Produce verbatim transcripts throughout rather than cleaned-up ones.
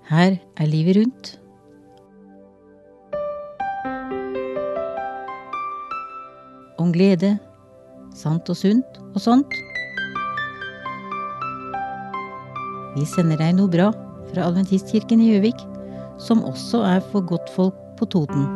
Her er livet rundt. Om glede, sant og sunt og sånt. Vi sender deg noe bra fra Adventistkirken i Gjøvik, som også er for godtfolk på Toten.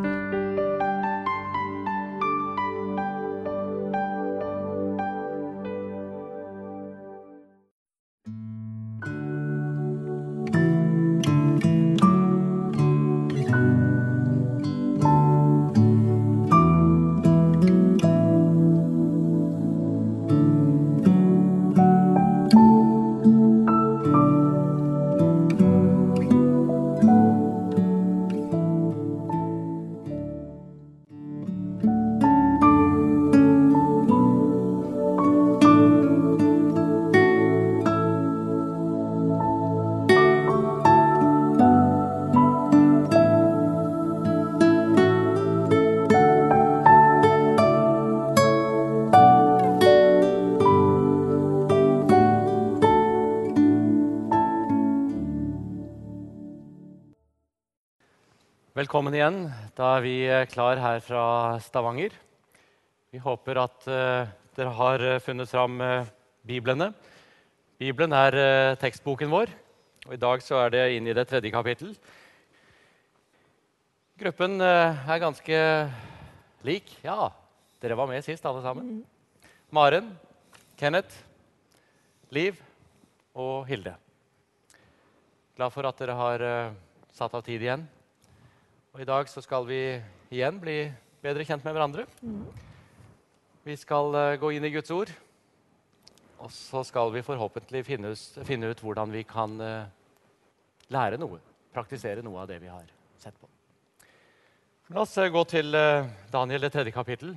Velkommen igjen, da er vi klar her fra Stavanger. Vi håper at uh, dere har funnet fram uh, Biblene. Bibelen er uh, tekstboken vår, og i dag så er det inn i det tredje kapittel. Gruppen uh, er ganske lik. Ja, dere var med sist alle sammen. Maren, Kenneth, Liv og Hilde. Glad for at dere har uh, satt av tid igjen. Og i dag så skal vi igjen bli bedre kjent med hverandre. Mm. Vi skal uh, gå inn i Guds ord, og så skal vi forhåpentlig finne, finne ut hvordan vi kan uh, lære noe, praktisere noe av det vi har sett på. La oss uh, gå til uh, Daniel, det tredje kapittel.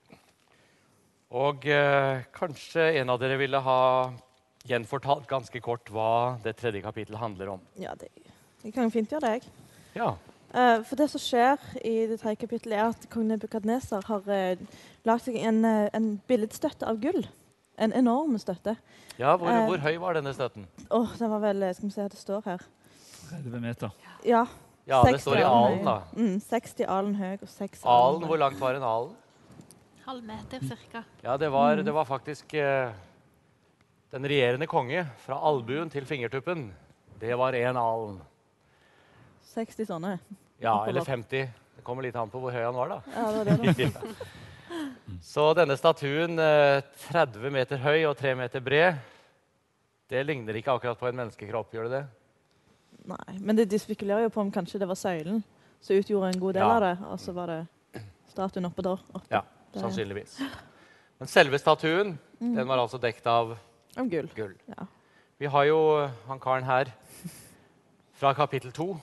Og uh, kanskje en av dere ville ha gjenfortalt ganske kort hva det tredje kapittel handler om. Ja, det, det kan jo fint gjøre det, jeg. Ja. Uh, for det som skjer i det tredje kapittelet er at kong Nebukadnesar har uh, lagt seg en, uh, en billedstøtte av gull. En enorm støtte. Ja, hvor, uh, hvor høy var denne støtten? Åh, oh, den var vel, skal vi se, det står her. tredve meter. Ja. Ja, det står i alen da. Mm, seksti alen høy og seks alen. Alen, hvor langt var en alen? Halv meter cirka. Ja, det var, mm. det var faktisk uh, den regjerende konge fra albuen til fingertuppen. Det var en alen. seksti sånne. Ja, eller femti. Det kommer litt an på hvor høy han var da. Ja, det var det da. Ja. Så denne statuen, tretti meter høy og tre meter bred, det ligner ikke akkurat på en menneskekropp, gjør det det? Nei, men det, de spekulerer jo på om kanskje det var søylen som utgjorde en god del ja. av det, og så var det statuen oppe da. Oppe. Ja, sannsynligvis. Men selve statuen, mm. den var altså dekt av Om gull. gull. Ja. Vi har jo han karen her fra kapittel to.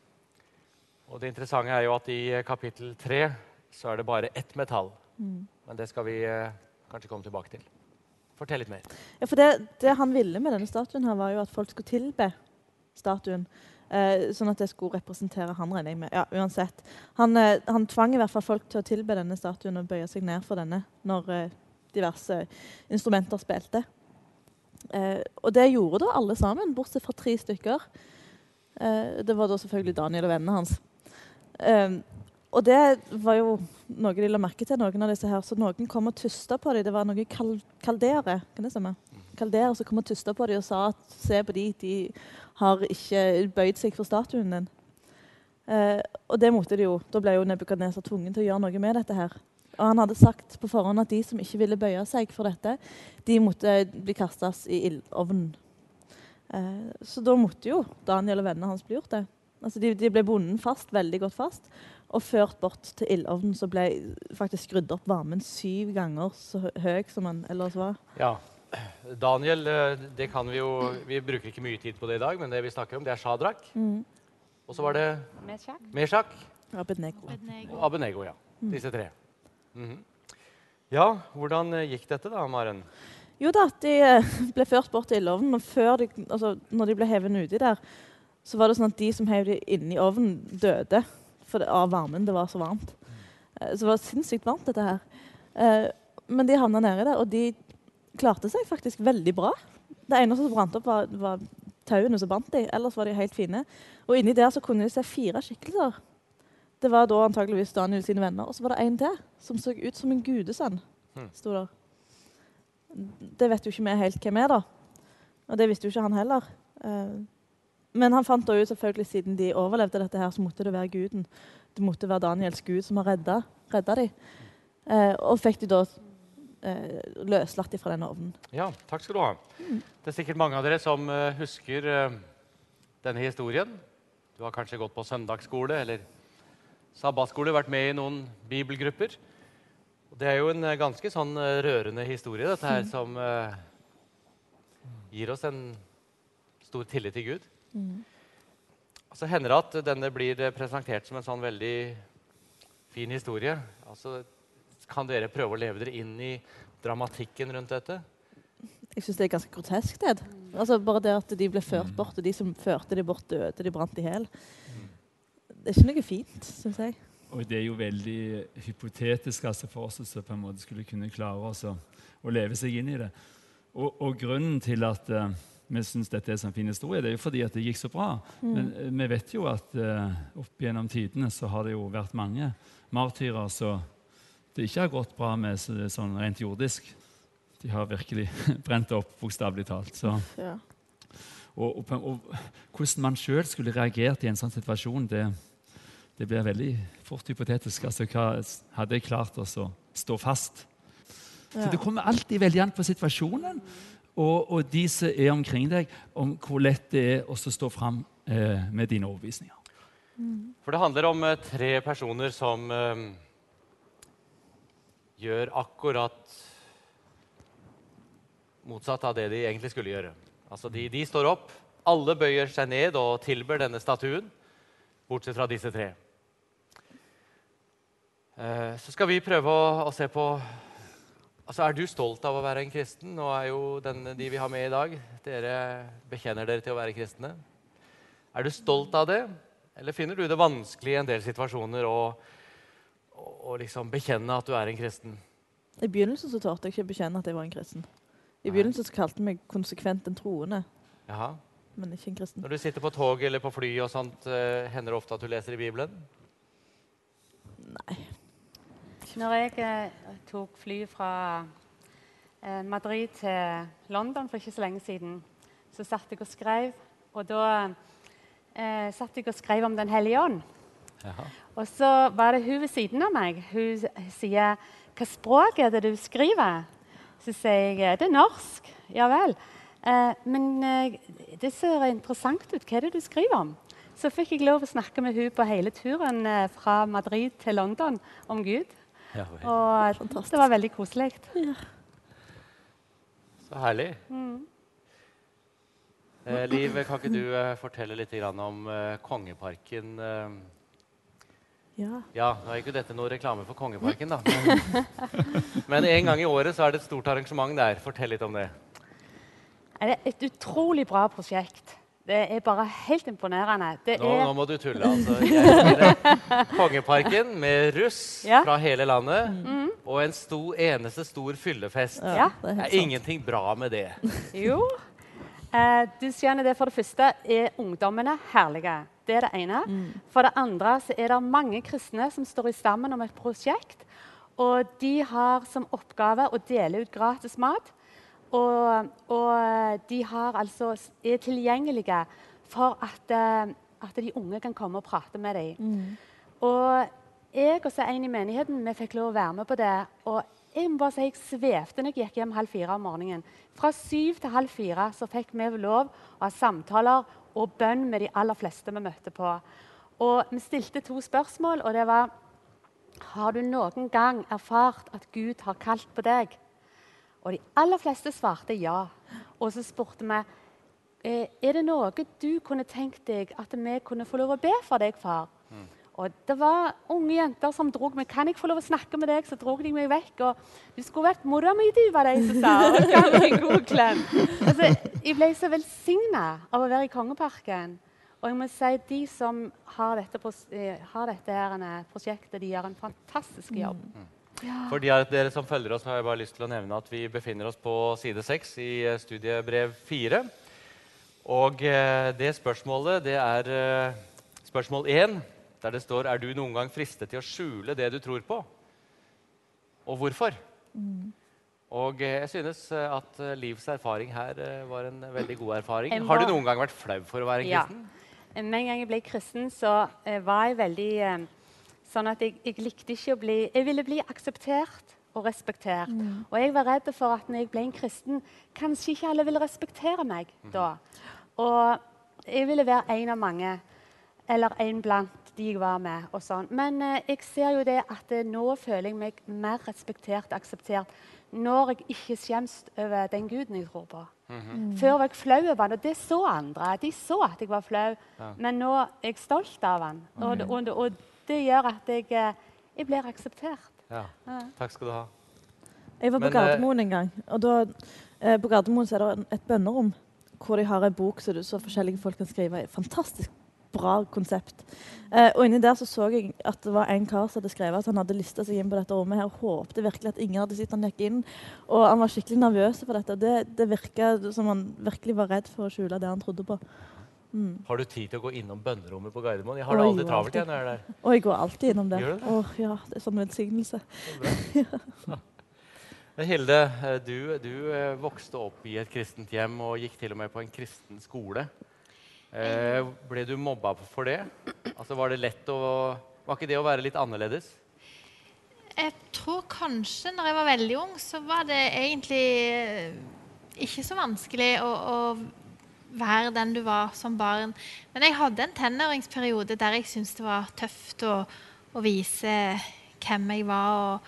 Og det interessante er jo at i kapittel tre så er det bare ett metall. Mm. Men det skal vi eh, kanskje komme tilbake til. Fortell litt mer. Ja, for det, det han ville med denne statuen her var jo at folk skulle tilbe statuen. Eh, sånn at det skulle representere han, regner jeg med. Ja, uansett. Han, eh, han tvang i hvert fall folk til å tilbe denne statuen og bøye seg ned for denne når eh, diverse instrumenter spilte. Eh, og det gjorde da alle sammen, bortsett fra tre stykker. Eh, det var da selvfølgelig Daniel og vennene hans. Um, og det var jo noe de la merke til, noen av disse her, så noen kom og tysta på dem. Det var noen kal kaldere, kan det stemme? Kaldere som kom og tysta på dem og sa at se på de, de har ikke bøyd seg for statuen din. Uh, og det måtte de jo, da ble jo Nebukadnesar tvungen til å gjøre noe med dette her. Og han hadde sagt på forhånd at de som ikke ville bøye seg for dette, de måtte bli kastet i ildovnen. Uh, så da måtte jo Daniel og vennene hans bli gjort det. Altså de, de ble bundet fast, veldig godt fast, og ført bort til ildovnen, så ble faktisk skrudd opp varmen syv ganger så høy som han ellers var. Ja, Daniel, det kan vi jo, vi bruker ikke mye tid på det i dag, men det vi snakker om, det er Shadrach. Mm. Og så var det Meshach. Meshach. Abednego. Abednego. Og Abednego, ja. Mm. Disse tre. Mm-hmm. Ja, hvordan gikk dette da, Maren? Jo da, de ble ført bort til ildovnen, og før de, altså, når de ble hevet uti der, så var det sånn at de som hev de inn i ovnen døde for det, av varmen, det var så varmt. Eh, så det var sinnssykt varmt dette her. Eh, men de havnet nede der, og de klarte seg faktisk veldig bra. Det eneste som brant opp var, var tauene som bandt de, ellers var de helt fine. Og inni der så kunne de se fire skikkelser. Det var da antageligvis Daniel sine venner, og så var det en til, som så ut som en gudesønn, sto der. Det vet jo ikke vi helt hvem er da, og det visste jo ikke han heller. Uh, men han fant da ut selvfølgelig, siden de overlevde dette her, så måtte det være guden. Det måtte være Daniels gud som har reddet, reddet de. Uh, og fikk de da uh, løslatt de fra denne ovnen. Ja, takk skal du ha. Mm. Det er sikkert mange av dere som uh, husker uh, denne historien. Du har kanskje gått på søndagsskole eller sabbatskole, vært med i noen bibelgrupper. Og det er jo en uh, ganske sånn uh, rørende historie, dette her, mm. som uh, gir oss en stor tillit til Gud. Mm. Og så hender det at denne blir presentert som en sånn veldig fin historie. Altså, kan dere prøve å leve dere inn i dramatikken rundt dette? Jeg synes det er ganske grotesk, det. Altså, bare det at de ble ført bort, og de som førte de bort døde, de brant i hel. Det er ikke noe fint, synes jeg. Og det er jo veldig hypotetisk altså, for oss som på en måte skulle kunne klare oss å, å leve seg inn i det. Og, og grunnen til at uh, vi synes dette er en fin historie, det er jo fordi at det gikk så bra. Mm. Men uh, vi vet jo at uh, opp gjennom tidene så har det jo vært mange martyrer, så det ikke har gått bra med så, sånn rent jordisk. De har virkelig brent opp, bokstavelig talt. Så. Ja. Og, og, og hvordan man selv skulle reagert i en sånn situasjon, det, det blir veldig fort hypotetisk. Altså, hva hadde jeg klart oss å stå fast? Ja. Så det kommer alltid veldig an på situasjonen, og, og de som er omkring deg, om hvor lett det er å stå frem eh, med dine overbevisninger. Mm. For det handler om eh, tre personer som eh, gjør akkurat motsatt av det de egentlig skulle gjøre. Altså de, de står opp, alle bøyer seg ned og tilber denne statuen, bortsett fra disse tre. Eh, så skal vi prøve å, å se på, altså er du stolt av å være en kristen? Nå er jo denne, de vi har med i dag, dere bekjenner dere til å være kristne. Er du stolt av det? Eller finner du det vanskelig i en del situasjoner å, å, å liksom bekjenne at du er en kristen? I begynnelsen så tørte jeg ikke bekjenne at jeg var en kristen. I begynnelsen så kalte jeg meg konsekvent en troende, Jaha. Men ikke en kristen. Når du sitter på tog eller på fly og sånt, uh, hender det ofte at du leser i Bibelen? Nei. Når jeg eh, tok fly fra eh, Madrid til London for ikke så lenge siden, så satt jeg og skrev, og da eh, satt jeg og skrev om Den hellige ånd. Jaha. Og så var det hun ved siden av meg. Hun sier, hva språk er det du skriver? Så sier jeg, det er norsk. Ja vel. Eh, men eh, det ser interessant ut. Hva er det du skriver om? Så fikk jeg lov å snakke med hun på hele turen eh, fra Madrid til London om Gud. Ja, og fantastisk. Det var veldig koselig. Ja. Så herlig. Mm. Eh, Liv, kan ikke du eh, fortelle litt grann om eh, Kongeparken? Eh, Ja. ja, nå er ikke dette noe reklame for Kongeparken, da. Men, men en gang i året så er det et stort arrangement der. Fortell litt om det. Det er et utrolig bra prosjekt. Det er bare helt imponerende. Det nå, er... nå må du tulle, altså. Jeg spiller Kongeparken med russ ja. Fra hele landet, mm. og en stor, eneste stor fyllefest. Ja, det er, det er ingenting bra med det. Jo. Eh, du skjønner det, for det første er ungdommene herlige. Det er det ene. Mm. For det andre så er det mange kristne som står i sammen om et prosjekt, og de har som oppgave å dele ut gratis mat, og, og de har altså, er tilgjengelige for at, at de unge kan komme og prate med dem. Mm. Og jeg og så en i menigheten, vi fikk lov å være med på det, og jeg må bare si, jeg svevte når jeg gikk hjem halv fire om morgenen. Fra syv til halv fire så fikk vi lov å ha samtaler og bønn med de aller fleste vi møtte på. Og vi stilte to spørsmål, og det var, har du noen gang erfart at Gud har kalt på deg? Og de aller fleste svarte ja. Og så spurte vi, er det noe du kunne tenkt deg at vi kunne få lov å be for deg, far? Mm. Og det var unge jenter som drog meg. Kan jeg få lov å snakke med deg? Så drog de meg vekk. Og du skulle vært mora mi, du, var det som sa. Og ga meg en god klem. Altså, jeg ble så velsignet av å være i Kongeparken. Og jeg må si, de som har dette, har dette her, prosjektet, de gjør en fantastisk jobb. Mm. Ja. For de av dere som følger oss, har jeg bare lyst til å nevne at vi befinner oss på side seks i studiebrev fire. Og eh, det spørsmålet, det er eh, spørsmål én, der det står, er du noen gang fristet til å skjule det du tror på? Og hvorfor? Mm. Og eh, jeg synes eh, at eh, Livs erfaring her eh, var en veldig god erfaring. En Har du var- noen gang vært flau for å være en Ja. kristen? Med en gang jeg ble kristen, så eh, var jeg veldig eh, sånn at jeg, jeg likte ikke å bli Jeg ville bli akseptert og respektert. Og jeg var redd for at når jeg ble en kristen, kanskje ikke alle ville respektere meg da. Og jeg ville være en av mange, eller en blant de jeg var med. og sånn. Men eh, jeg ser jo det at eh, nå føler jeg meg mer respektert og akseptert når jeg ikke skjems over den guden jeg tror på. Før var jeg flau over han, og det så andre. De så at jeg var flau, Ja. men nå er jeg stolt av han. Og, det- og, det- og det gjør at jeg, eh, jeg blir akseptert. Ja. Ja. Takk skal du ha. Jeg var på Men, eh, Gardermoen en gang, og da, eh, på Gardermoen så er det en- et bønnerom hvor de har en bok så, du, så forskjellige folk kan skrive i. Fantastisk bra konsept. Eh, og inni der så så jeg at det var en kar som hadde skrevet at han hadde listet seg inn på dette rommet her, og håpte virkelig at ingen hadde sett han gikk inn. Og han var skikkelig nervøs for dette. og Det, det virket som han virkelig var redd for å skjule det han trodde på. Mm. Har du tid til å gå innom bønnerommet på Gardermoen? Jeg har det Oi, aldri jo, travelt alltid. igjen når jeg er der. Og jeg går alltid innom det. Gjør du det? Åh, ja, det er sånn velsignelse. Men Hilde, eh, du, du eh, vokste opp i et kristent hjem og gikk til og med på en kristen skole. Eh, ble du mobba for det? Altså, var det lett å Var ikke det å være litt annerledes? Jeg tror kanskje når jeg var veldig ung, så var det egentlig eh, ikke så vanskelig å, å være den du var som barn. Men jeg hadde en tenåringsperiode der jeg syntes det var tøft å, å vise hvem jeg var, og,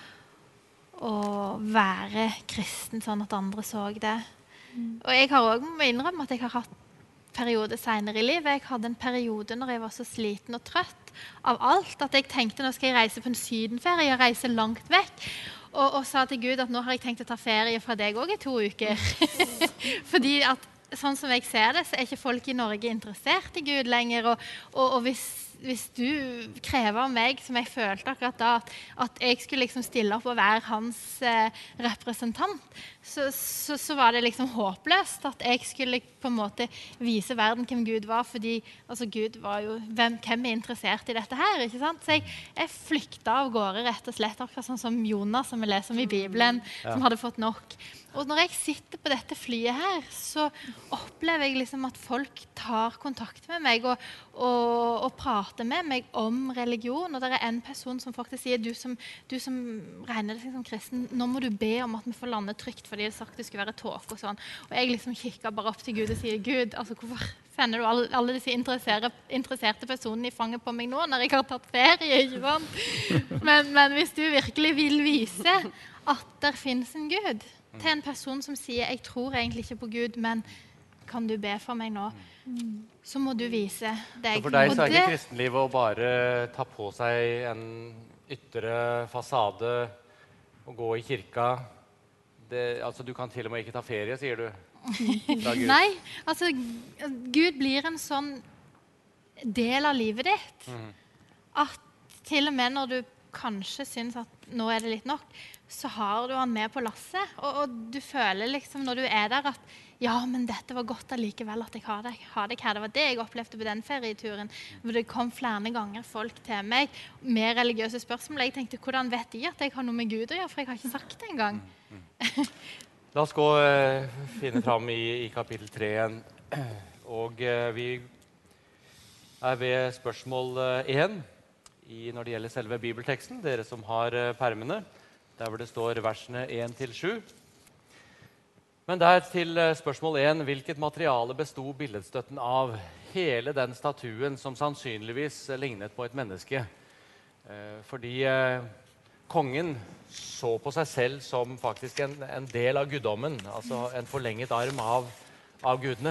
og være kristen sånn at andre så det. Og jeg har også må innrømme at jeg har hatt periode senere i livet. Jeg hadde en periode når jeg var så sliten og trøtt av alt, at jeg tenkte nå skal jeg reise på en sydenferie og reise langt vekk. Og, og sa til Gud at nå har jeg tenkt å ta ferie fra deg også i to uker. Fordi at sånn som jeg ser det, så er ikke folk i Norge interessert i Gud lenger. Og, og, og hvis, hvis du krever av meg, som jeg følte akkurat da, at, at jeg skulle liksom stille opp og være hans eh, representant, så, så, så var det liksom håpløst at jeg skulle på en måte vise verden hvem Gud var, fordi altså Gud var jo, hvem, hvem er interessert i dette her, ikke sant? Så jeg, jeg flykta av gårde rett og slett, akkurat sånn som Jonas, som vi leser om i Bibelen, Ja. som hadde fått nok. Og når jeg sitter på dette flyet her, så opplever jeg liksom at folk tar kontakt med meg og, og, og prater med meg om religion. Og det er en person som faktisk sier, du som, du som regner deg som kristen, nå må du be om at vi får lande trygt, for de har sagt det skulle være tåke og sånn. Og jeg liksom kikker bare opp til Gud og sier, Gud, altså hvorfor sender du alle, alle disse interesserte, interesserte personene i fanget på meg nå, når jeg har tatt ferie, ikke sant? Men, men hvis du virkelig vil vise at der finnes en Gud, til en person som sier, jeg tror egentlig ikke på Gud, men kan du be for meg nå? Så må du vise deg. Så for deg så er Og ikke det- kristenlivet å bare ta på seg en ytre fasade og gå i kirka. Det, altså, du kan til og med ikke ta ferie, sier du. Fra Gud. Nei, altså Gud blir en sånn del av livet ditt Mhm. at til og med når du kanskje synes at nå er det litt nok, så har du han med på lasset, og, og du føler liksom når du er der at ja, men dette var godt allikevel at jeg har deg, har deg her. Det var det jeg opplevde på den ferieturen, hvor det kom flere ganger folk til meg med religiøse spørsmål. Jeg tenkte, hvordan vet de at jeg har noe med Gud å gjøre, for jeg har ikke sagt det engang. La oss gå eh, finne fram i, i kapittel tre igjen. Og eh, vi er ved spørsmål én når det gjelder selve bibelteksten. Dere som har eh, permene, der hvor det står versene én til sju. Men der til eh, spørsmål én. Hvilket materiale besto billedstøtten av? Hele den statuen som sannsynligvis eh, lignet på et menneske. Eh, fordi eh, kongen så på seg selv som faktisk en, en del av guddommen, altså en forlenget arm av, av gudene.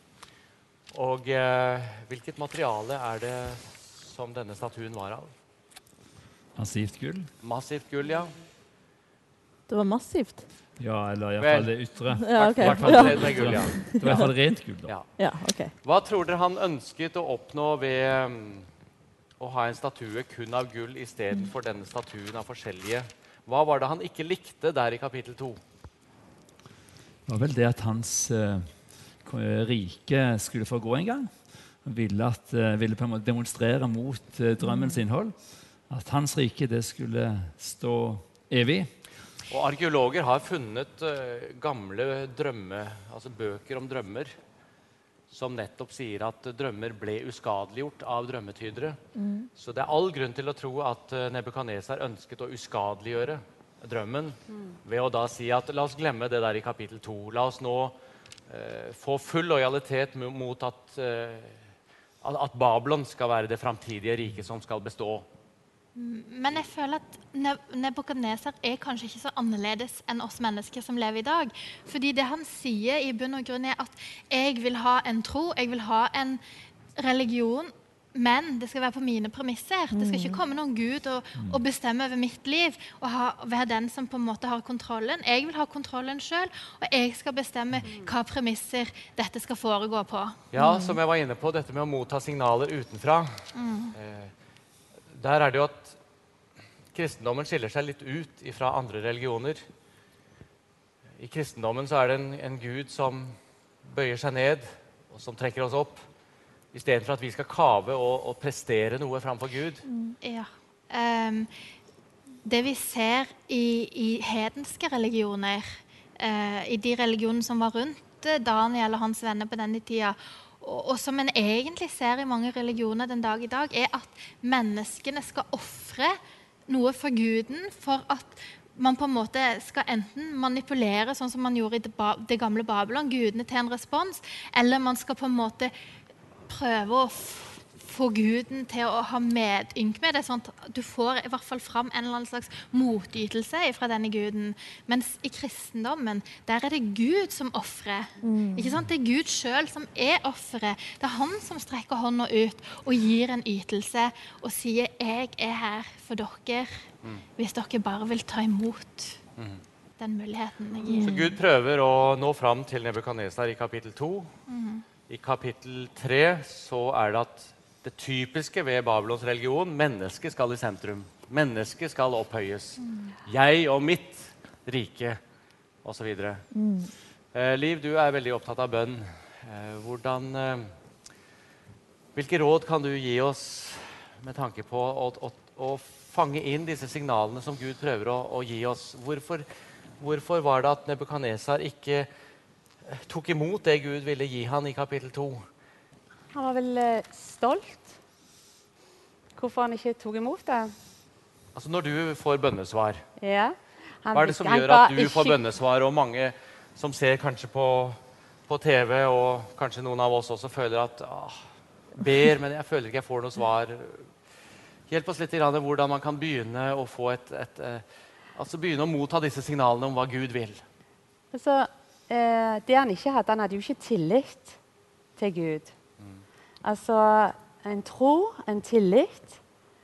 Og eh, hvilket materiale er det som denne statuen var av? Massivt gull. Massivt gull, ja. Det var massivt. Ja, eller Vel. iallfall det ytre. Ja, ok. I hvert fall Ja. det med gull, ja. Det var i hvert fall rent gull. da. ja. Ja, ok. Hva tror dere han ønsket å oppnå ved um, å ha en statue kun av gull istedenfor denne statuen av forskjellige? Hva var det han ikke likte der i kapittel to? Det var vel det at hans eh, riket skulle få gå en gang. Han ville, at, ville på en måte demonstrere mot drømmens innhold. At hans rike det skulle stå evig. Og arkeologer har funnet uh, gamle drømme, altså bøker om drømmer, som nettopp sier at drømmer ble uskadeliggjort av drømmetydere. Mm. Så det er all grunn til å tro at uh, Nebukadnesar ønsket å uskadeliggjøre drømmen mm. ved å da si at la oss glemme det der i kapittel to. La oss nå uh, få full lojalitet mot at, uh, at Babylon skal være det framtidige riket som skal bestå. Men jeg føler at Nebukadnesar er kanskje ikke så annerledes enn oss mennesker som lever i dag. Fordi det han sier i bunn og grunn er at jeg vil ha en tro, jeg vil ha en religion, men det skal være på mine premisser. Det skal ikke komme noen Gud og, og bestemme over mitt liv og ha, være den som på en måte har kontrollen. Jeg vil ha kontrollen selv, og jeg skal bestemme hva premisser dette skal foregå på. Ja, som jeg var inne på, dette med å motta signaler utenfra. Mm. Eh, Der er det jo at kristendommen skiller seg litt ut fra andre religioner. I kristendommen så er det en, en Gud som bøyer seg ned, og som trekker oss opp, i stedet for at vi skal kave og, og prestere noe framfor Gud. Mm, ja. Um, det vi ser i, i hedenske religioner, uh, i de religionene som var rundt Daniel og hans venner på denne tida, Og, og som en egentlig ser i mange religioner den dag i dag, er at menneskene skal offre noe for Guden for at man på en måte skal enten manipulere, sånn som man gjorde i det, ba, det gamle Babylon, gudene til en respons, eller man skal på en måte prøve å få Guden til å ha medynk med det, sånn at du får i hvert fall fram en eller annen slags motytelse fra denne Guden. Mens i kristendommen, der er det Gud som offrer. Mm. Ikke sant? Det er Gud selv som er offeret. Det er han som strekker hånda ut og gir en ytelse og sier, jeg er her for dere, mm. hvis dere bare vil ta imot mm. den muligheten jeg gir. Så Gud prøver å nå fram til Nebukadnesar i kapittel to. Mm. I kapittel tre så er det at det typiske ved Babylons religion, mennesket skal i sentrum. Mennesket skal opphøyes. Mm. Jeg og mitt rike, og så videre. Mm. Eh, Liv, du er veldig opptatt av bønn. Eh, hvordan, eh, hvilke råd kan du gi oss med tanke på å, å, å fange inn disse signalene som Gud prøver å, å gi oss? Hvorfor, hvorfor var det at Nebukadnesar ikke tok imot det Gud ville gi han i kapittel to? Han var vel eh, stolt. Hvorfor han ikke tok imot det? Altså når du får bønnesvar, ja, hva er det som gjør at du ikke får bønnesvar, og mange som ser kanskje på, på T V, og kanskje noen av oss også føler at ah, ber, men jeg føler ikke jeg får noe svar. Hjelp oss litt i hvordan man kan begynne å få et, et, et altså begynne å motta disse signalene om hva Gud vil. Altså, eh, det han ikke hadde, han hadde jo ikke tillit til Gud. Altså, en tro, en tillit.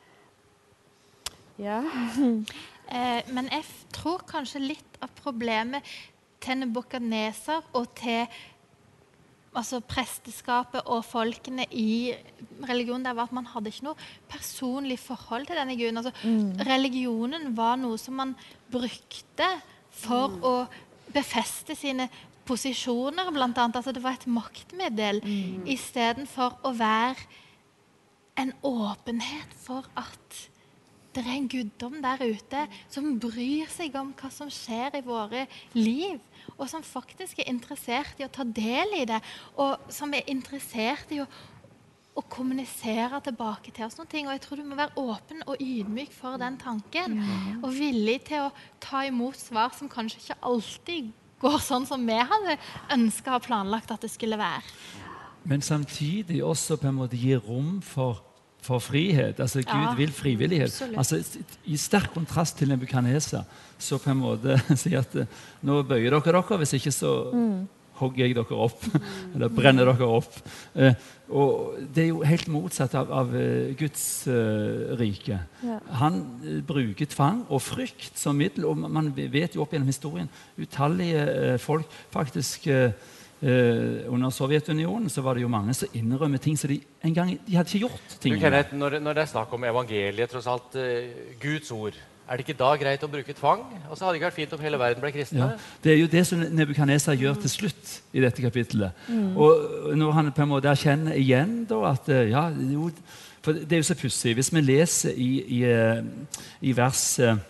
Ja. eh, men jeg tror kanskje litt av problemet til Nebukadnesar og til altså presteskapet og folkene i religionen der var at man hadde ikke noe personlig forhold til denne guden. Altså, mm. Religionen var noe som man brukte for mm. å befeste sine posisjoner, blant annet. Altså, det var et maktmiddel mm. i stedet for å være en åpenhet for at det er en guddom der ute som bryr seg om hva som skjer i våre liv, og som faktisk er interessert i å ta del i det, og som er interessert i å, å kommunisere tilbake til oss noen ting. Og jeg tror du må være åpen og ydmyk for den tanken, mm. og villig til å ta imot svar som kanskje ikke alltid går sånn som vi hadde ønsket og planlagt at det skulle være. Men samtidig også på en måte gi rom for, for frihet. Altså Gud ja, vil frivillighet. Altså, i sterk kontrast til Nebukadnesar, så på en måte sier at nå bøyer dere dere, hvis ikke så mm. hogger jeg dere opp, eller brenner dere opp. Eh, og det er jo helt motsatt av, av Guds uh, rike. Ja. Han uh, bruker tvang og frykt som middel, og man vet jo opp gjennom historien utallige uh, folk, faktisk uh, uh, under Sovjetunionen så var det jo mange som innrømmer ting, så de en gang, de hadde ikke gjort ting. Du, Kenneth, når, når det er snakk om evangeliet, tross alt uh, Guds ord, Er det ikke da greit å bruke tvang? Og så hadde det ikke vært fint om hele verden ble kristne. Ja, det er jo det som Nebukadnesar gjør til slutt i dette kapittelet. Mm. Og når han på en måte erkjenner igjen da, at ja, jo, for det er jo så pussig. Hvis vi leser i, i, i vers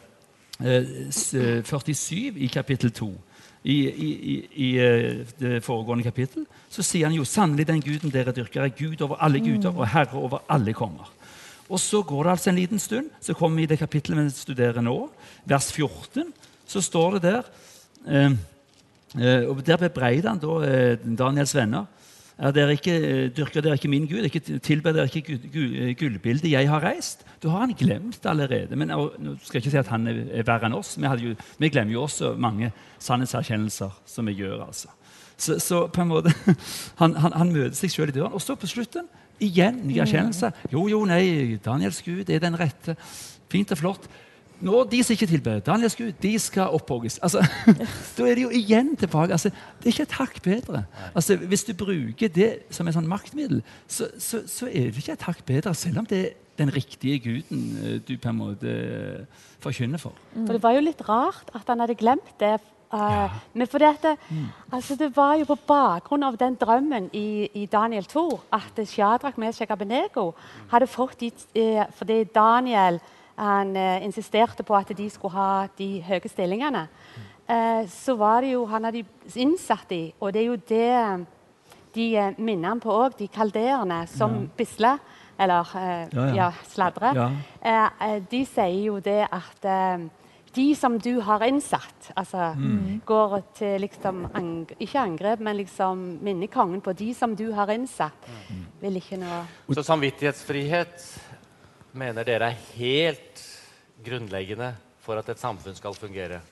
eh, førtisju i kapittel to, i, i, i det foregående kapittel, så sier han jo sannelig den guden dere dyrker er Gud over alle guder og herre over alle konger. Og så går det altså en liten stund, så kommer vi i det kapittelet vi studerer nå, vers fjorten, så står det der, eh, eh, og der bebreider han da eh, Daniels venner, er dere ikke, dyrker dere ikke min Gud, ikke tilber dere ikke gullbildet jeg har reist? Du har han glemt allerede, men og, nå skal jeg ikke si at han er, er verre enn oss, vi, jo, vi glemmer jo også mange sannhetserkjennelser som vi gjør, altså. Så, så på en måte, han, han, han møter seg selv i døren, og så på slutten, igjen, ny erkjennelse. Jo, jo, nei, Daniels Gud er den rette. Fint og flott. Når de som ikke tilber Daniels Gud, de skal opphogges. Altså, da er det jo igjen tilbake. Altså, det er ikke et hakk bedre. Altså, hvis du bruker det som en sånn maktmiddel, så, så, så er det ikke et hakk bedre, selv om det er den riktige guden du på en måte forkynner for. For det var jo litt rart at han hadde glemt det. Uh, ja. Men for dette, mm. altså det var jo på bakgrunn av den drømmen i, i Daniel to at Shadrach, Meshach og Abednego hadde fått de, eh, fordi Daniel han, eh, insisterte på at de skulle ha de høye stillingene. Eh, så var det jo, han hadde innsatt de, og det er jo det de eh, minner han på også, de kalderene som ja. Bisle, eller eh, ja, ja. Ja, sladre. Ja. Eh, de sier jo det at eh, de som du har innsatt, altså mm. går til liksom, ang ikke angrep, men liksom minne kongen på de som du har innsatt, mm. vil ikke noe... Så samvittighetsfrihet mener dere er helt grunnleggende for at et samfunn skal fungere?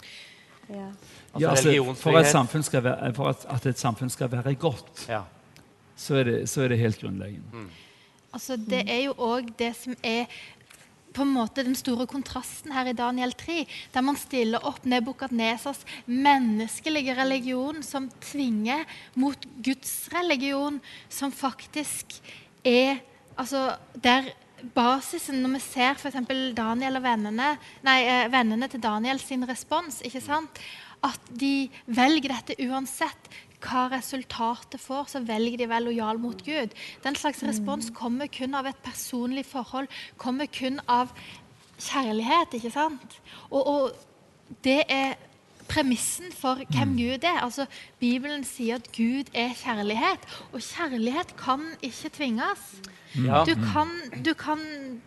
Ja. Altså, ja, altså, for, at samfunn skal være, for at, at et samfunn skal være godt, ja. så, er det, så er det helt grunnleggende. Mm. Altså, det er jo også det som er på en måte den store kontrasten her i Daniel tre, der man stiller opp Nebukadnesars menneskelige religion som tvinger mot Guds religion, som faktisk er, altså der basisen, når vi ser for eksempel Daniel og vennene, nei, vennene til Daniel sin respons, ikke sant? At de velger dette uansett hva resultatet får, så velger de vel lojal mot Gud. Den slags respons kommer kun av et personlig forhold, kommer kun av kjærlighet, ikke sant? Og, og det er premissen for hvem Gud er. Altså, Bibelen sier at Gud er kjærlighet, og kjærlighet kan ikke tvinges. Ja. Du kan, du kan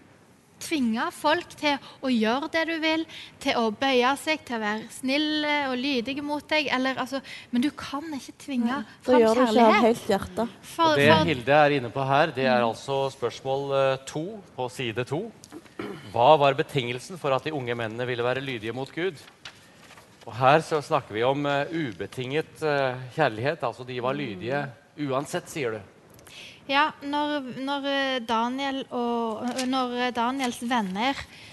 tvinge folk til å gjøre det du vil, til å bøye seg, til å være snille og lydige mot deg, eller, altså, men du kan ikke tvinge ja, fram kjærlighet. Da gjør du ikke helt hjertet. For, og det for, Hilde er inne på her, det er altså spørsmål to på side to. Hva var betingelsen for at de unge mennene ville være lydige mot Gud? Og her så snakker vi om uh, ubetinget uh, kjærlighet, altså de var lydige uansett, sier du. Ja, når, når, Daniel og, når Daniels venner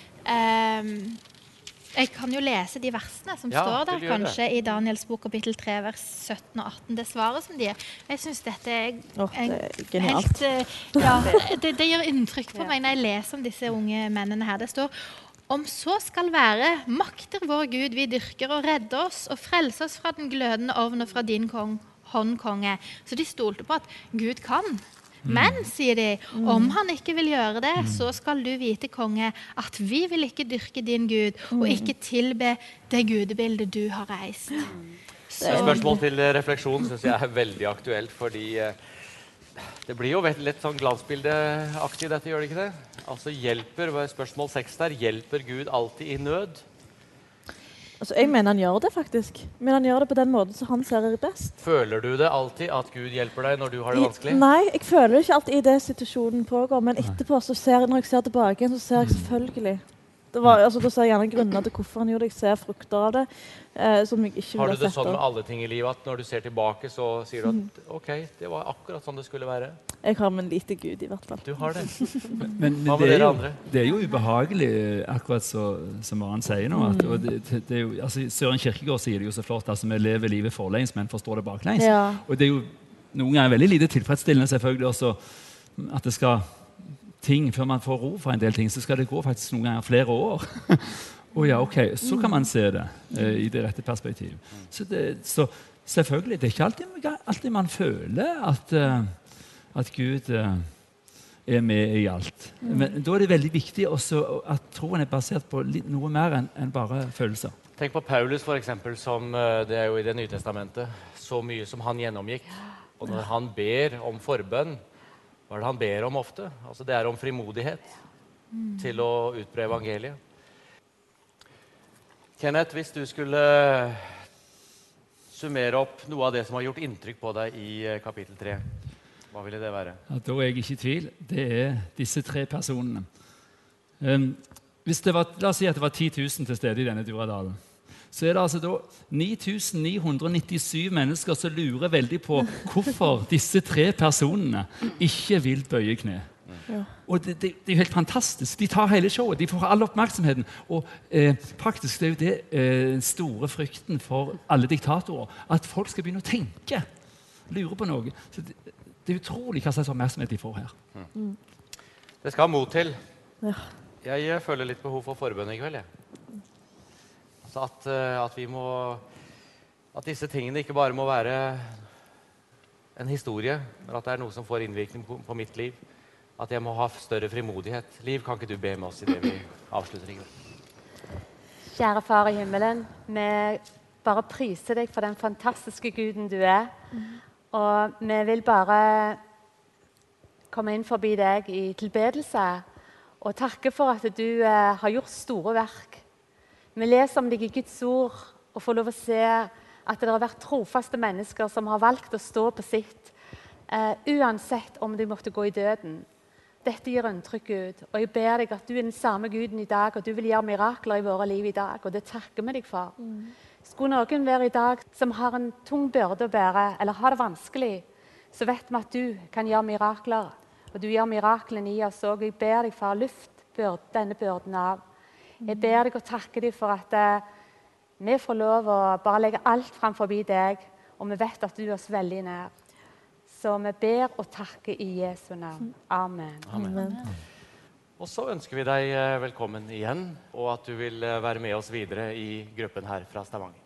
eh, jeg kan jo lese de versene som ja, står der kanskje det. I Daniels bok kapittel tre, vers sytten og atten, det svaret som de er. Jeg synes dette er, oh, det er genialt. Helt, ja, det, det gjør inntrykk på meg når jeg leser om disse unge mennene her. Det står, om så skal være, makter vår Gud vi dyrker og redder oss og frelser oss fra den glødende ovn og fra din kong, hånd, konge. Så de stolte på at Gud kan. Men, sier de, om han ikke vil gjøre det, så skal du vite, konge, at vi vil ikke dyrke din Gud, og ikke tilbe det gudebildet du har reist. Så. Spørsmål til refleksjon synes jeg er veldig aktuelt, fordi det blir jo litt sånn glansbildeaktig dette, gjør det ikke det? Altså hjelper, spørsmål seks der, hjelper Gud alltid i nød? Altså, jeg mener han gjør det faktisk, men han gjør det på den måten som han ser er best. Føler du det alltid at Gud hjelper deg når du har det vanskelig? Nei, jeg føler det ikke alltid i det situasjonen pågår, men etterpå så ser jeg, når jeg ser tilbake, så ser jeg selvfølgelig. Det var, altså, da ser jeg gjerne grunner til hvorfor han gjorde det. Jeg ser frukter av det, eh, som jeg ikke har vil ha sett. Har du det sånn av. med alle ting i livet, at når du ser tilbake, så sier du at ok, det var akkurat sånn det skulle være? Jeg har min lite Gud i hvert fall. Du har det. men men, men det, er jo, det er jo ubehagelig, akkurat så, som Maren sier nå. At, og det, det er jo, altså, Søren Kierkegaard sier det jo så flott, altså vi lever livet forlengs, men forstår det baklengs. Ja. Og det er jo noen ganger veldig lite tilfredsstillende selvfølgelig også, at det skal ting, før man får ro for en del ting, så skal det gå faktisk noen ganger flere år. Å ja, ok, så kan man se det eh, i det rette perspektiv. Så, det, så selvfølgelig, det er ikke alltid, alltid man føler at, uh, at Gud uh, er med i alt. Men da er det veldig viktig også at troen er basert på litt, noe mer enn enn bare følelser. Tenk på Paulus, for eksempel, som uh, det er jo i Det nye testamentet. Så mye som han gjennomgikk. Og når han ber om forbønn, hva er det han ber om ofte? Altså, det er om frimodighet til å utbre evangeliet. Kenneth, hvis du skulle summere opp noe av det som har gjort inntrykk på deg i kapittel tre, hva ville det være? Ja, da er jeg ikke i tvil. Det er disse tre personene. Um, hvis det var, la oss si at det var ti tusen til stede i denne Duradalen, så er det altså da ni tusen ni hundre nittisju mennesker som lurer veldig på hvorfor disse tre personene ikke vil bøye kne. Ja. Og det, det, det er jo helt fantastisk. De tar hele showet, de får all oppmerksomheten. Og eh, faktisk det er jo det eh, store frykten for alle diktatorer, at folk skal begynne å tenke, lure på noe. Så det, det er utrolig hva slags oppmerksomhet de får her. Mm. Det skal ha mot til. Ja. Jeg føler litt behov for forbønn i kveld. Jeg. Altså at, at vi må at disse tingene ikke bare må være en historie, men at det er noe som får innvirkning på, på mitt liv. At jeg må ha større frimodighet. Liv, kan ikke du be med oss i det vi avslutter i kveld? Kjære Far i himmelen, vi bare priser deg for den fantastiske Guden du er. Mm. Og vi vil bare komme inn forbi deg i tilbedelse og takke for at du eh, har gjort store verk. Vi leser om deg i Guds ord og får lov å se at det har vært trofaste mennesker som har valgt å stå på sitt, eh, uansett om de måtte gå i døden. Dette gir inntrykk, Gud, og jeg ber deg at du er den samme Guden i dag, og du vil gjøre mirakler i våre liv i dag, og det takker vi deg for. Mm. Skulle noen være i dag som har en tung byrde å bære, eller har det vanskelig, så vet vi at du kan gjøre mirakler, og du gjør miraklene i oss, og jeg ber deg for luft byrd, denne byrden av. Jeg ber deg og takker deg for at uh, vi får lov å bare legge alt frem forbi deg, og vi vet at du er oss veldig nær. Så vi ber og takker i Jesu navn. Amen. Amen. Og så ønsker vi deg velkommen igjen, og at du vil være med oss videre i gruppen her fra Stavanger.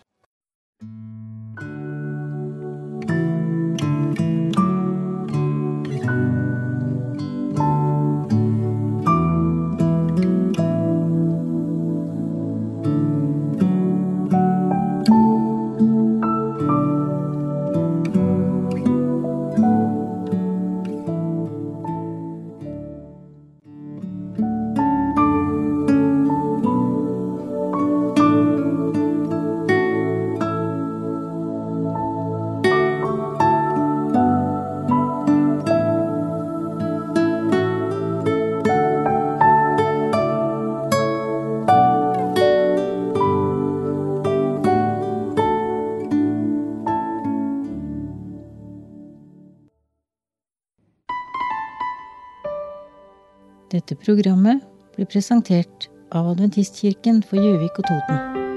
Dette programmet blir presentert av Adventistkirken for Gjøvik og Toten.